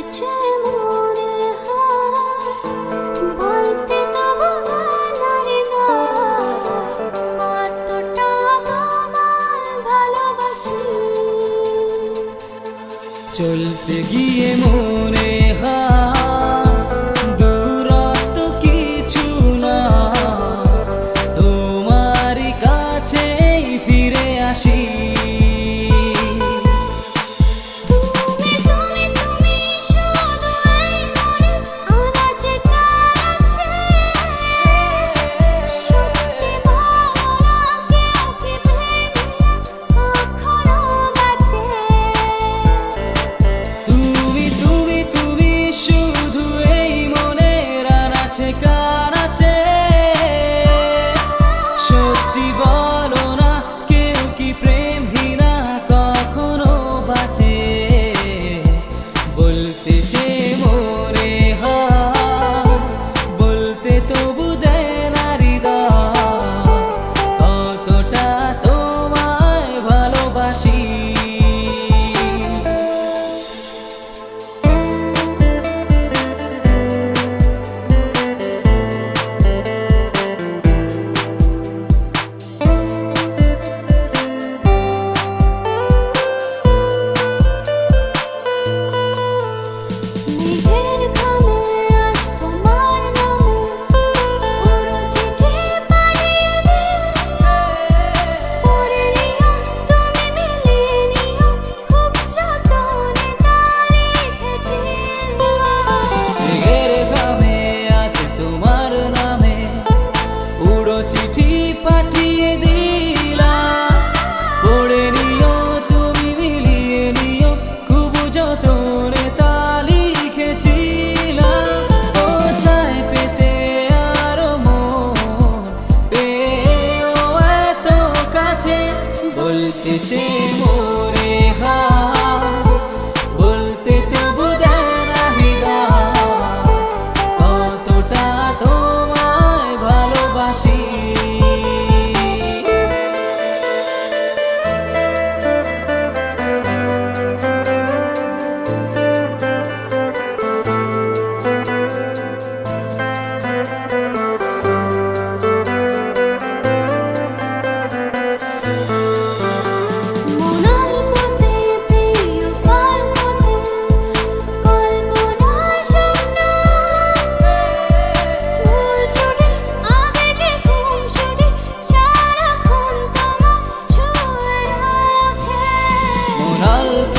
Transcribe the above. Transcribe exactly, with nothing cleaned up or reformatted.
চলতে গিয়ে মনে হয় দূরত্ব কিছু না, তোমার কাছেই ফিরে আসি। চিঠি পাঠিয়ে দিলাম, পড়ে নিও তুমি মিলিয়ে নিও, খুব যতনে তা লিখেছিলাম। ও চায় পেতে আরো মন পেও এত কাছে, বলতেছে মোরে হা বলতে তবু দেয় না হৃদয়, কতটা তোমায় ভালোবাসি। Al